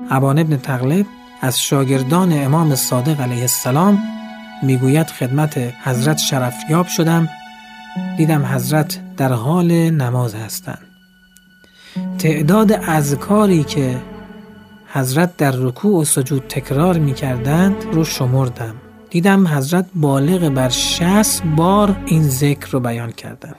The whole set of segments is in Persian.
ابان ابن تغلب از شاگردان امام صادق علیه السلام میگوید خدمت حضرت شرفیاب شدم، دیدم حضرت در حال نماز هستند. تعداد اذکاری که حضرت در رکوع و سجود تکرار میکردند رو شمردم، دیدم حضرت بالغ بر 60 بار این ذکر رو بیان کردند.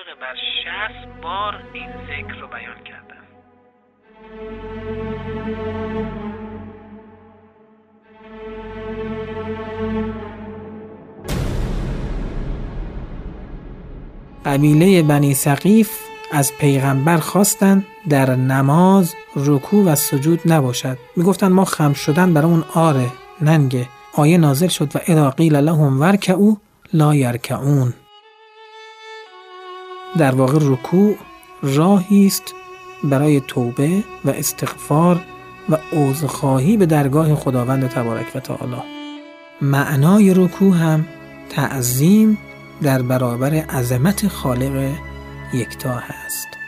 قبیله بنی ثقیف از پیغمبر خواستند در نماز رکوع و سجود نباشد. میگفتن ما خم شدن برامون آره ننگه. آیه نازل شد و اذا قیل لهم ورکعوا لا یرکعون. در واقع رکوع راهی است برای توبه و استغفار و عذرخواهی به درگاه خداوند تبارک و تعالی. معنای رکوع هم تعظیم در برابر عظمت خالق یکتا هست.